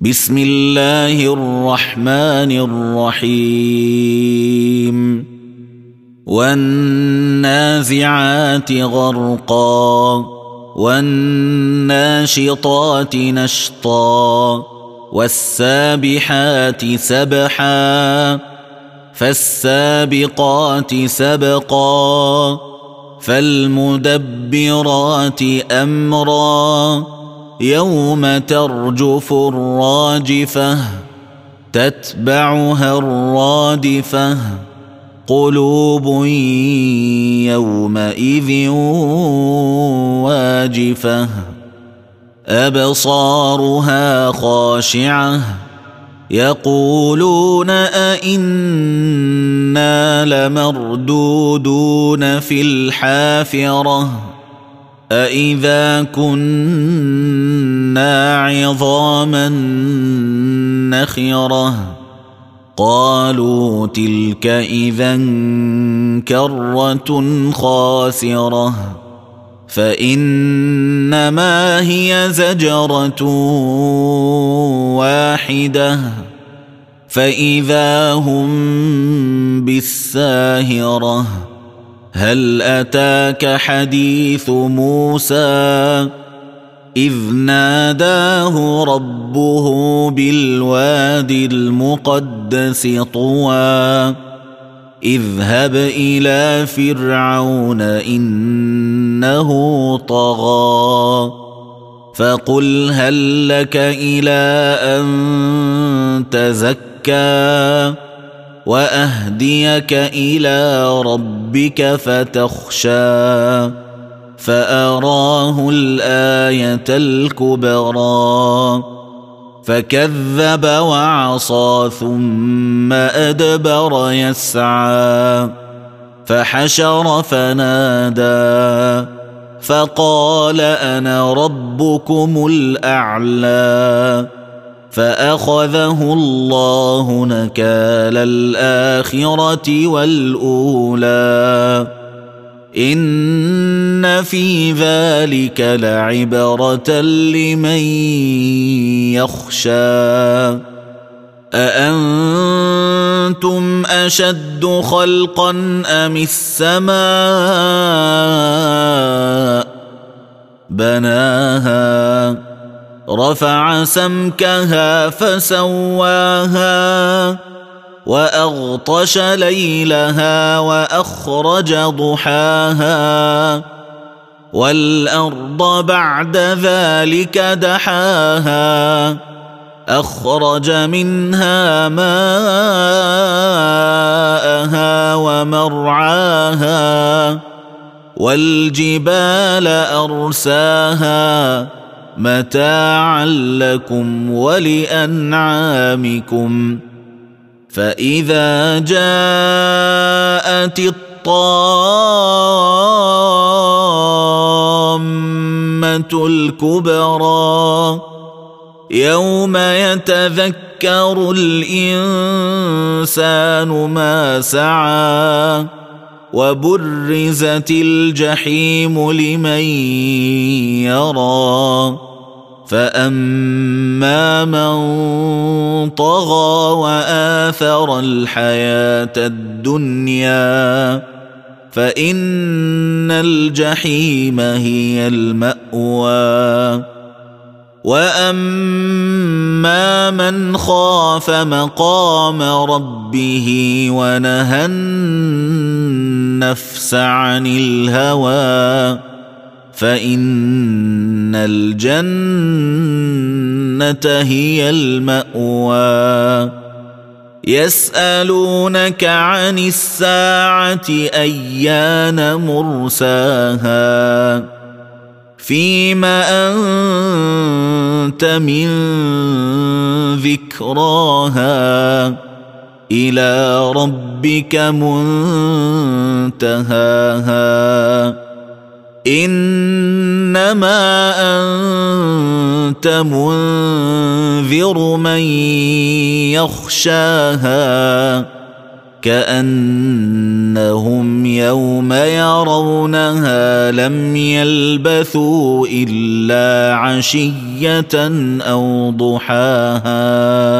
بسم الله الرحمن الرحيم والنازعات غرقا والناشطات نشطا والسابحات سبحا فالسابقات سبقا فالمدبرات أمرا يوم ترجف الراجفة تتبعها الرادفة قلوب يومئذ واجفة أبصارها خاشعة يقولون أئنا لمردودون في الحافرة أئذا كنا عظاما نخرة قالوا تلك إذا كرة خاسرة فإنما هي زجرة واحدة فإذا هم بالساهرة هل أتاك حديث موسى إذ ناداه ربه بالوادي المقدس طوى اذهب إلى فرعون إنه طغى فقل هل لك إلى أن تزكى وأهديك إلى ربك فتخشى فأراه الآية الكبرى فكذب وعصى ثم أدبر يسعى فحشر فنادى فقال أنا ربكم الأعلى فأخذه الله نكال الآخرة والأولى إن في ذلك لعبرة لمن يخشى أأنتم أشد خلقا أم السماء بناها رفع سمكها فسواها وأغطش ليلها وأخرج ضحاها والأرض بعد ذلك دحاها أخرج منها ماءها ومرعاها والجبال أرساها متاعا لكم ولأنعامكم فإذا جاءت الطامة الكبرى يوم يتذكر الإنسان ما سعى وبرزت الجحيم لمن يرى فأما من طغى وآثر الحياة الدنيا فإن الجحيم هي المأوى وأما من خاف مقام ربه ونهى النفس عن الهوى فإن الجنة هي المأوى يسألونك عن الساعة أيان مرساها فيم أنت من ذكراها إلى ربك منتهاها إنما أنت منذر من يخشاها كأنهم يوم يرونها لم يلبثوا إلا عشية أو ضحاها